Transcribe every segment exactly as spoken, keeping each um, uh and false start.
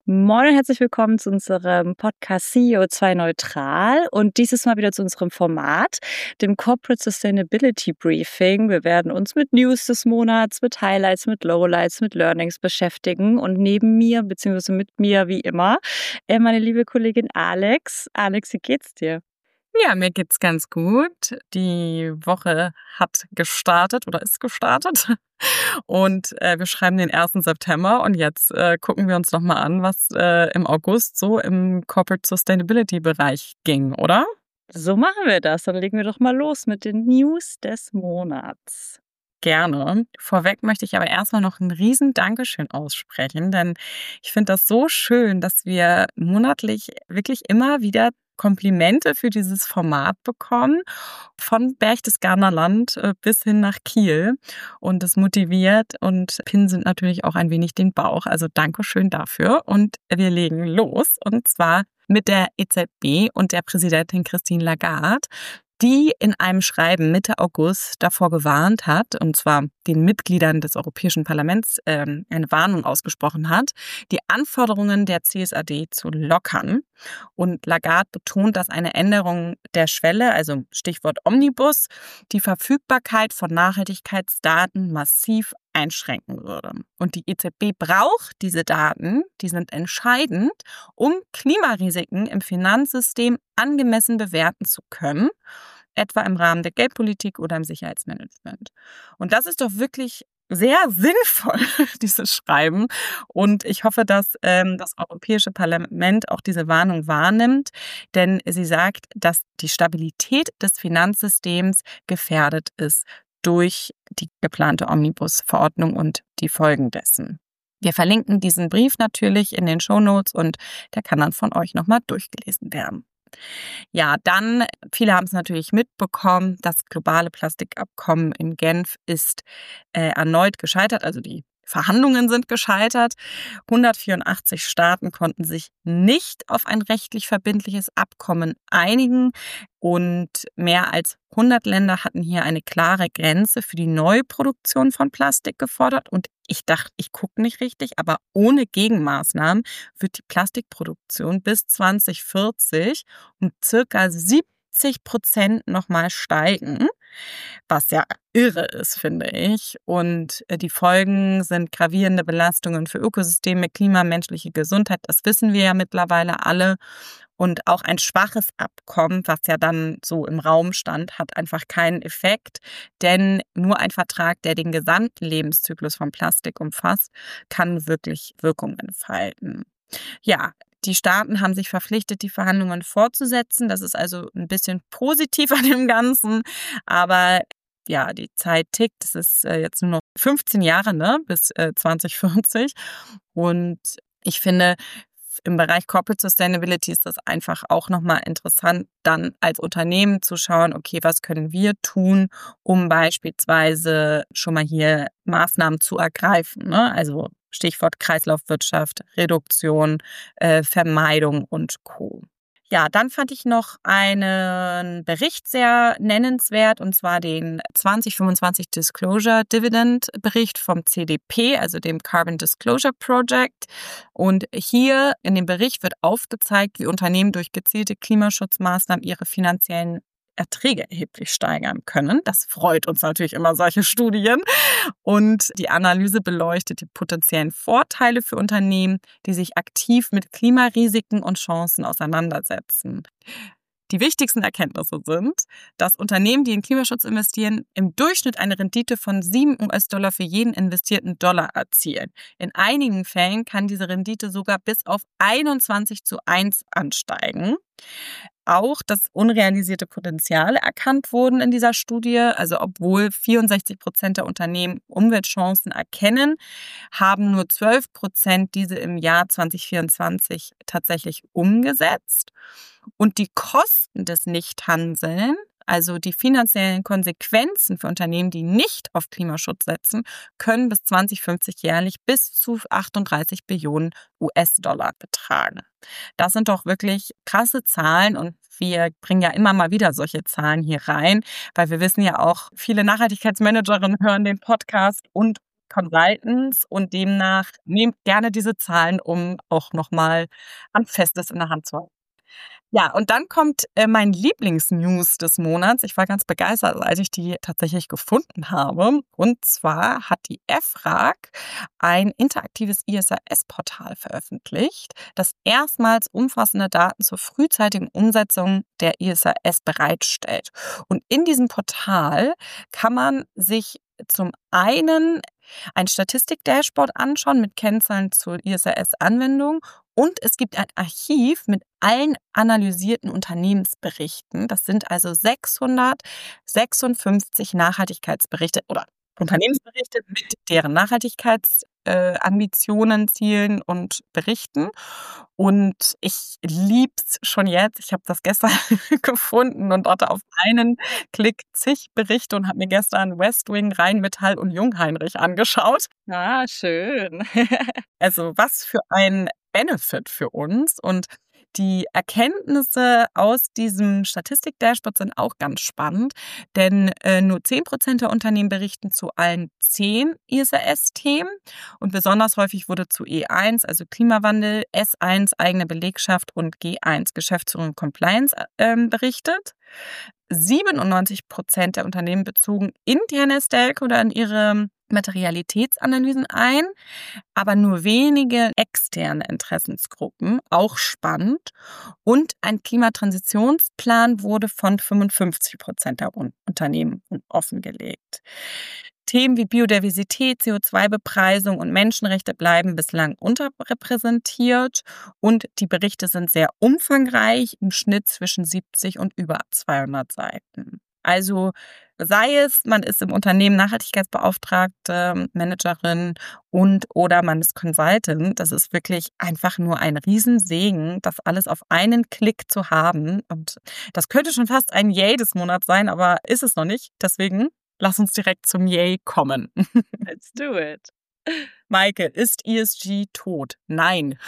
Moin und herzlich willkommen zu unserem Podcast C E O zwei Neutral und dieses Mal wieder zu unserem Format, dem Corporate Sustainability Briefing. Wir werden uns mit News des Monats, mit Highlights, mit Lowlights, mit Learnings beschäftigen und neben mir, beziehungsweise mit mir wie immer, äh, meine liebe Kollegin Alex. Alex, wie geht's dir? Ja, mir geht's ganz gut. Die Woche hat gestartet oder ist gestartet und äh, wir schreiben den ersten September und jetzt äh, gucken wir uns nochmal an, was äh, im August so im Corporate Sustainability Bereich ging, oder? So machen wir das. Dann legen wir doch mal los mit den News des Monats. Gerne. Vorweg möchte ich aber erstmal noch ein riesen Dankeschön aussprechen, denn ich finde das so schön, dass wir monatlich wirklich immer wieder Komplimente für dieses Format bekommen, von Berchtesgadener Land äh, bis hin nach Kiel. Und das motiviert und pinselt natürlich auch ein wenig den Bauch. Also Dankeschön dafür. Und wir legen los. Und zwar mit der E Z B und der Präsidentin Christine Lagarde, die in einem Schreiben Mitte August davor gewarnt hat, und zwar den Mitgliedern des Europäischen Parlaments ähm, eine Warnung ausgesprochen hat, die Anforderungen der C S R D zu lockern. Und Lagarde betont, dass eine Änderung der Schwelle, also Stichwort Omnibus, die Verfügbarkeit von Nachhaltigkeitsdaten massiv einschränken würde. Und die E Z B braucht diese Daten, die sind entscheidend, um Klimarisiken im Finanzsystem angemessen bewerten zu können, etwa im Rahmen der Geldpolitik oder im Sicherheitsmanagement. Und das ist doch wirklich sehr sinnvoll, dieses Schreiben. Und ich hoffe, dass ähm, das Europäische Parlament auch diese Warnung wahrnimmt, denn sie sagt, dass die Stabilität des Finanzsystems gefährdet ist durch die geplante Omnibus-Verordnung und die Folgen dessen. Wir verlinken diesen Brief natürlich in den Shownotes und der kann dann von euch nochmal durchgelesen werden. Ja, dann, viele haben es natürlich mitbekommen, das globale Plastikabkommen in Genf ist äh, erneut gescheitert, also die Verhandlungen sind gescheitert. hundertvierundachtzig Staaten konnten sich nicht auf ein rechtlich verbindliches Abkommen einigen und mehr als hundert Länder hatten hier eine klare Grenze für die Neuproduktion von Plastik gefordert. Und ich dachte, ich gucke nicht richtig, aber ohne Gegenmaßnahmen wird die Plastikproduktion bis zwanzig vierzig um circa siebzig Prozent nochmal steigen, was ja irre ist, finde ich. Und die Folgen sind gravierende Belastungen für Ökosysteme, Klima, menschliche Gesundheit. Das wissen wir ja mittlerweile alle. Und auch ein schwaches Abkommen, was ja dann so im Raum stand, hat einfach keinen Effekt. Denn nur ein Vertrag, der den gesamten Lebenszyklus von Plastik umfasst, kann wirklich Wirkung entfalten. Ja, die Staaten haben sich verpflichtet, die Verhandlungen fortzusetzen. Das ist also ein bisschen positiv an dem Ganzen. Aber ja, die Zeit tickt. Es ist jetzt nur noch fünfzehn Jahre, ne, bis zwanzig vierzig. Und ich finde, im Bereich Corporate Sustainability ist das einfach auch nochmal interessant, dann als Unternehmen zu schauen, okay, was können wir tun, um beispielsweise schon mal hier Maßnahmen zu ergreifen, ne? Also Stichwort Kreislaufwirtschaft, Reduktion, äh, Vermeidung und Co. Ja, dann fand ich noch einen Bericht sehr nennenswert, und zwar den zwanzig fünfundzwanzig Disclosure Dividend Bericht vom C D P, also dem Carbon Disclosure Project. Und hier in dem Bericht wird aufgezeigt, wie Unternehmen durch gezielte Klimaschutzmaßnahmen ihre finanziellen Erträge erheblich steigern können. Das freut uns natürlich immer, solche Studien. Und die Analyse beleuchtet die potenziellen Vorteile für Unternehmen, die sich aktiv mit Klimarisiken und Chancen auseinandersetzen. Die wichtigsten Erkenntnisse sind, dass Unternehmen, die in Klimaschutz investieren, im Durchschnitt eine Rendite von sieben US-Dollar für jeden investierten Dollar erzielen. In einigen Fällen kann diese Rendite sogar bis auf einundzwanzig zu eins ansteigen. Auch das unrealisierte Potenzial erkannt wurden in dieser Studie. Also obwohl vierundsechzig Prozent der Unternehmen Umweltchancen erkennen, haben nur zwölf Prozent diese im Jahr zwanzig vierundzwanzig tatsächlich umgesetzt. Und die Kosten des Nichthandelns, also die finanziellen Konsequenzen für Unternehmen, die nicht auf Klimaschutz setzen, können bis zwanzig fünfzig jährlich bis zu achtunddreißig Billionen US-Dollar betragen. Das sind doch wirklich krasse Zahlen und wir bringen ja immer mal wieder solche Zahlen hier rein, weil wir wissen ja auch, viele Nachhaltigkeitsmanagerinnen hören den Podcast und Consultants und demnach nehmt gerne diese Zahlen, um auch nochmal Handfestes in der Hand zu haben. Ja, und dann kommt äh, mein Lieblingsnews des Monats. Ich war ganz begeistert, als ich die tatsächlich gefunden habe. Und zwar hat die E F R A G ein interaktives I S A S-Portal veröffentlicht, das erstmals umfassende Daten zur frühzeitigen Umsetzung der I S A S bereitstellt. Und in diesem Portal kann man sich zum einen ein Statistik-Dashboard anschauen mit Kennzahlen zur I S A S-Anwendung und es gibt ein Archiv mit allen analysierten Unternehmensberichten. Das sind also sechshundertsechsundfünfzig Nachhaltigkeitsberichte oder Unternehmensberichte mit deren Nachhaltigkeitsambitionen, äh, Zielen und Berichten. Und ich lieb's schon jetzt. Ich habe das gestern gefunden und hatte auf einen Klick zig Berichte und habe mir gestern West Wing, Rheinmetall und Jungheinrich angeschaut. Ah, schön. Also was für ein Benefit für uns. Und die Erkenntnisse aus diesem Statistik-Dashboard sind auch ganz spannend, denn äh, nur zehn Prozent der Unternehmen berichten zu allen zehn I S A S-Themen und besonders häufig wurde zu E eins, also Klimawandel, S eins, eigene Belegschaft und G eins, Geschäftsführung und Compliance, äh, berichtet. siebenundneunzig Prozent der Unternehmen bezogen interne Stakeholder in ihre Materialitätsanalysen ein, aber nur wenige externe Interessensgruppen, auch spannend. Und ein Klimatransitionsplan wurde von fünfundfünfzig Prozent der Unternehmen offengelegt. Themen wie Biodiversität, C O zwei Bepreisung und Menschenrechte bleiben bislang unterrepräsentiert und die Berichte sind sehr umfangreich, im Schnitt zwischen siebzig und über zweihundert Seiten. Also sei es, man ist im Unternehmen Nachhaltigkeitsbeauftragte, Managerin und oder man ist Consultant. Das ist wirklich einfach nur ein Riesensegen, das alles auf einen Klick zu haben. Und das könnte schon fast ein Yay des Monats sein, aber ist es noch nicht. Deswegen lass uns direkt zum Yay kommen. Let's do it. Maike, ist E S G tot? Nein.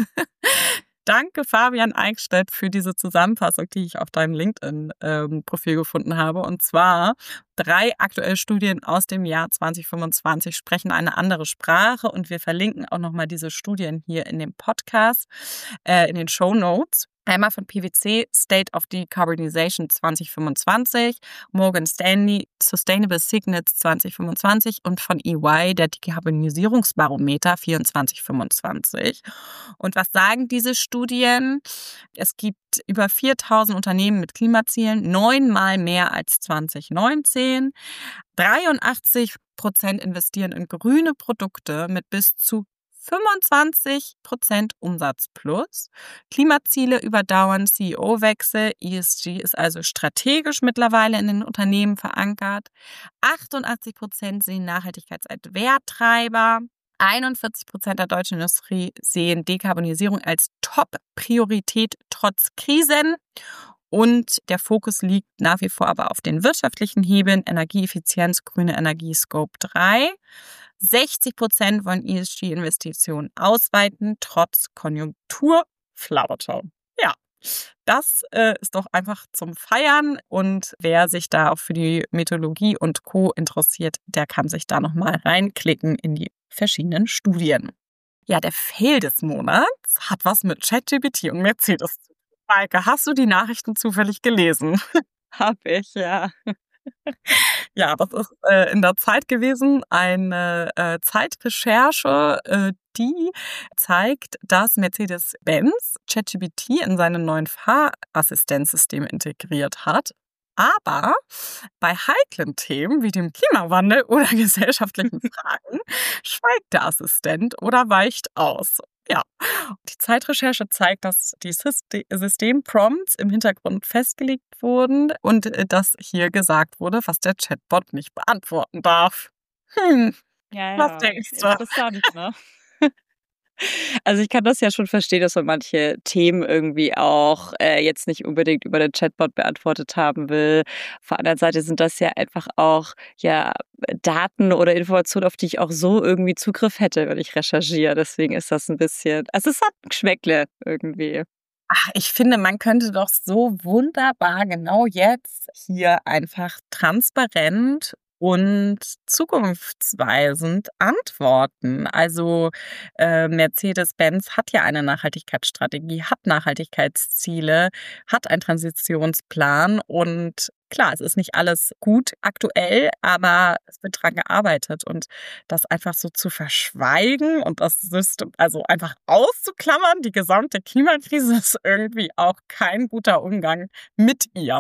Danke, Fabian Eickstedt, für diese Zusammenfassung, die ich auf deinem LinkedIn-Profil ähm, gefunden habe. Und zwar drei aktuelle Studien aus dem Jahr zwanzig fünfundzwanzig sprechen eine andere Sprache. Und wir verlinken auch nochmal diese Studien hier in dem Podcast, äh, in den Shownotes. Einmal von P W C, State of Decarbonization zwanzig fünfundzwanzig, Morgan Stanley, Sustainable Signets zwanzig fünfundzwanzig und von E Y, der Dekarbonisierungsbarometer vierundzwanzig fünfundzwanzig. Und was sagen diese Studien? Es gibt über viertausend Unternehmen mit Klimazielen, neunmal mehr als zwanzig neunzehn. dreiundachtzig Prozent investieren in grüne Produkte mit bis zu fünfundzwanzig Prozent Umsatz plus. Klimaziele überdauern C E O-Wechsel. E S G ist also strategisch mittlerweile in den Unternehmen verankert. achtundachtzig Prozent sehen Nachhaltigkeit als Werttreiber. einundvierzig Prozent der deutschen Industrie sehen Dekarbonisierung als Top-Priorität trotz Krisen. Und der Fokus liegt nach wie vor aber auf den wirtschaftlichen Hebeln, Energieeffizienz, grüne Energie, Scope drei. sechzig Prozent wollen E S G-Investitionen ausweiten, trotz Konjunkturflaute. Ja, das äh, ist doch einfach zum Feiern. Und wer sich da auch für die Methodologie und Co. interessiert, der kann sich da nochmal reinklicken in die verschiedenen Studien. Ja, der Fail des Monats hat was mit ChatGPT und Mercedes zu tun. Maike, hast du die Nachrichten zufällig gelesen? Hab ich, ja. Ja, das ist äh, in der Zeit gewesen, eine äh, Zeitrecherche, äh, die zeigt, dass Mercedes-Benz ChatGPT in seinem neuen Fahrassistenzsystem integriert hat. Aber bei heiklen Themen wie dem Klimawandel oder gesellschaftlichen Fragen schweigt der Assistent oder weicht aus. Ja, die Zeitrecherche zeigt, dass die Systemprompts im Hintergrund festgelegt wurden und dass hier gesagt wurde, was der Chatbot nicht beantworten darf. Hm, Ja, ja. was denkst du? Interessant, ne? Also ich kann das ja schon verstehen, dass man manche Themen irgendwie auch äh, jetzt nicht unbedingt über den Chatbot beantwortet haben will. Auf der anderen Seite sind das ja einfach auch ja Daten oder Informationen, auf die ich auch so irgendwie Zugriff hätte, wenn ich recherchiere. Deswegen ist das ein bisschen, also es hat ein Geschmäckle irgendwie. Ach, ich finde, man könnte doch so wunderbar genau jetzt hier einfach transparent und zukunftsweisend antworten. Also äh, Mercedes-Benz hat ja eine Nachhaltigkeitsstrategie, hat Nachhaltigkeitsziele, hat einen Transitionsplan und klar, es ist nicht alles gut aktuell, aber es wird dran gearbeitet und das einfach so zu verschweigen und das System, also einfach auszuklammern, die gesamte Klimakrise ist irgendwie auch kein guter Umgang mit ihr.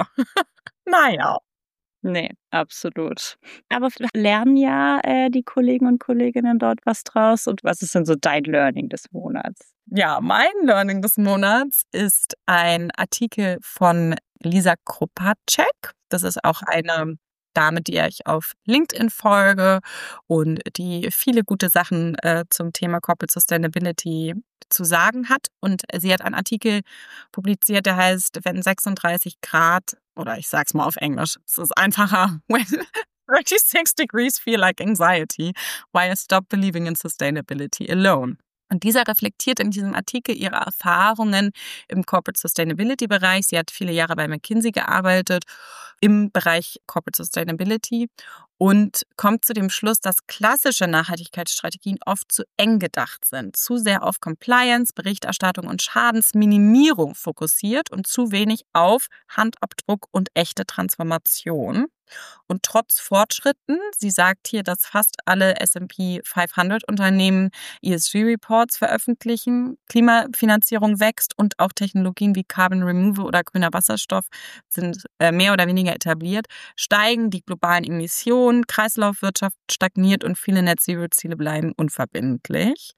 Naja. Ne, absolut. Aber vielleicht lernen ja, äh, die Kollegen und Kolleginnen dort was draus. Und was ist denn so dein Learning des Monats? Ja, mein Learning des Monats ist ein Artikel von Lisa Kropatschek. Das ist auch eine Dame, der ich auf LinkedIn folge und die viele gute Sachen äh, zum Thema Corporate Sustainability zu sagen hat. Und sie hat einen Artikel publiziert, der heißt, wenn sechsunddreißig Grad, oder ich sag's mal auf Englisch, es ist einfacher, when thirty-six degrees feel like anxiety, why I stop believing in sustainability alone. Und dieser reflektiert in diesem Artikel ihre Erfahrungen im Corporate Sustainability-Bereich. Sie hat viele Jahre bei McKinsey gearbeitet im Bereich Corporate Sustainability und kommt zu dem Schluss, dass klassische Nachhaltigkeitsstrategien oft zu eng gedacht sind, zu sehr auf Compliance, Berichterstattung und Schadensminimierung fokussiert und zu wenig auf Handabdruck und echte Transformation. Und trotz Fortschritten, sie sagt hier, dass fast alle S and P fünfhundert Unternehmen E S G-Reports veröffentlichen, Klimafinanzierung wächst und auch Technologien wie Carbon Removal oder grüner Wasserstoff sind äh, mehr oder weniger etabliert, steigen die globalen Emissionen, Kreislaufwirtschaft stagniert und viele Net-Zero-Ziele bleiben unverbindlich.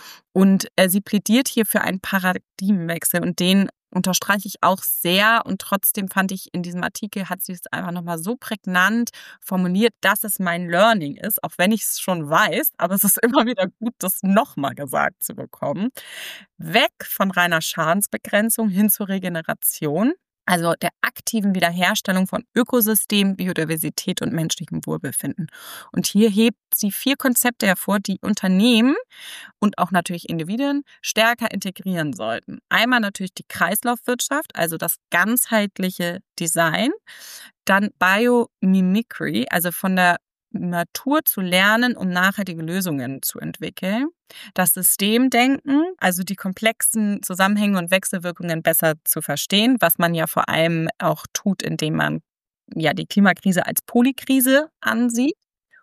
Und äh, sie plädiert hier für einen Paradigmenwechsel und den unterstreiche ich auch sehr und trotzdem fand ich in diesem Artikel, hat sie es einfach nochmal so prägnant formuliert, dass es mein Learning ist, auch wenn ich es schon weiß, aber es ist immer wieder gut, das nochmal gesagt zu bekommen. Weg von reiner Schadensbegrenzung hin zur Regeneration. Also der aktiven Wiederherstellung von Ökosystemen, Biodiversität und menschlichem Wohlbefinden. Und hier hebt sie vier Konzepte hervor, die Unternehmen und auch natürlich Individuen stärker integrieren sollten. Einmal natürlich die Kreislaufwirtschaft, also das ganzheitliche Design. Dann Biomimicry, also von der Natur zu lernen, um nachhaltige Lösungen zu entwickeln. Das Systemdenken, also die komplexen Zusammenhänge und Wechselwirkungen besser zu verstehen, was man ja vor allem auch tut, indem man ja die Klimakrise als Polykrise ansieht.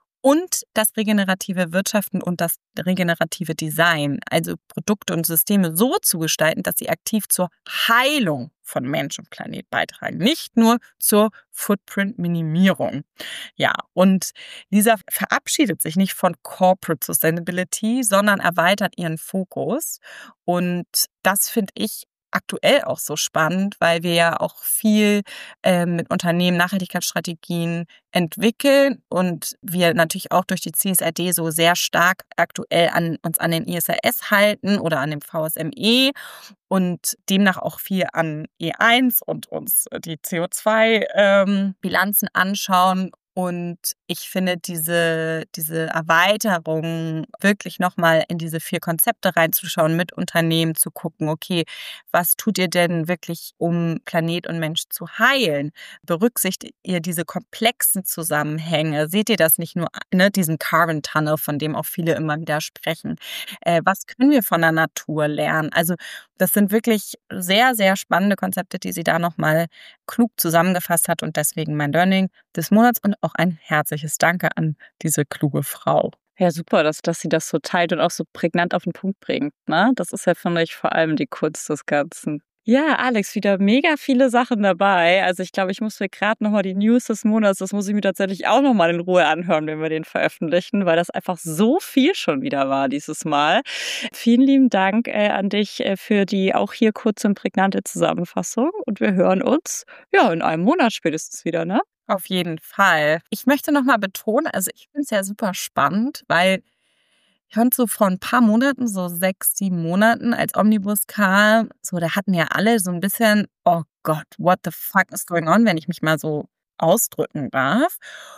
Und das regenerative Wirtschaften und das regenerative Design, also Produkte und Systeme so zu gestalten, dass sie aktiv zur Heilung von Mensch und Planet beitragen, nicht nur zur Footprint-Minimierung. Ja, und Lisa verabschiedet sich nicht von Corporate Sustainability, sondern erweitert ihren Fokus. Und das finde ich aktuell auch so spannend, weil wir ja auch viel äh, mit Unternehmen Nachhaltigkeitsstrategien entwickeln und wir natürlich auch durch die C S R D so sehr stark aktuell an uns an den I S R S halten oder an dem V S M E und demnach auch viel an E eins und uns die C O zwei Bilanzen anschauen. Und ich finde diese, diese Erweiterung, wirklich nochmal in diese vier Konzepte reinzuschauen, mit Unternehmen zu gucken, okay, was tut ihr denn wirklich, um Planet und Mensch zu heilen? Berücksichtigt ihr diese komplexen Zusammenhänge? Seht ihr das nicht nur, ne, diesen Carbon Tunnel, von dem auch viele immer wieder sprechen? Äh, was können wir von der Natur lernen? Also das sind wirklich sehr, sehr spannende Konzepte, die sie da nochmal klug zusammengefasst hat und deswegen mein Learning des Monats und auch ein herzliches Danke an diese kluge Frau. Ja, super, dass, dass sie das so teilt und auch so prägnant auf den Punkt bringt. Ne? Das ist ja, finde ich, vor allem die Kunst des Ganzen. Ja, Alex, wieder mega viele Sachen dabei. Also ich glaube, ich muss mir gerade nochmal die News des Monats, das muss ich mir tatsächlich auch nochmal in Ruhe anhören, wenn wir den veröffentlichen, weil das einfach so viel schon wieder war dieses Mal. Vielen lieben Dank äh, an dich äh, für die auch hier kurze und prägnante Zusammenfassung und wir hören uns ja in einem Monat spätestens wieder, ne? Auf jeden Fall. Ich möchte nochmal betonen, also ich finde es ja super spannend, weil ich fand so vor ein paar Monaten, so sechs, sieben Monaten, als Omnibus kam, so da hatten ja alle so ein bisschen, oh Gott, what the fuck is going on, wenn ich mich mal so ausdrücken darf.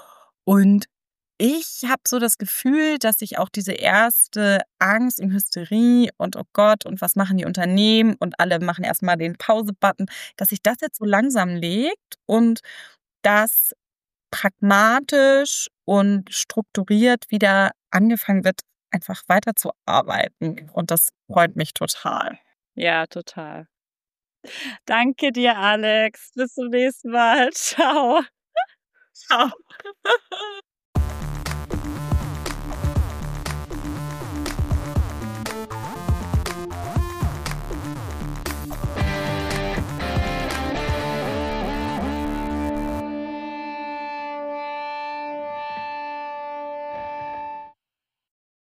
Und ich habe so das Gefühl, dass sich auch diese erste Angst und Hysterie und oh Gott, und was machen die Unternehmen und alle machen erstmal den Pause-Button, dass sich das jetzt so langsam legt und dass pragmatisch und strukturiert wieder angefangen wird, einfach weiterzuarbeiten. Und das freut mich total. Ja, total. Danke dir, Alex. Bis zum nächsten Mal. Ciao. Ciao.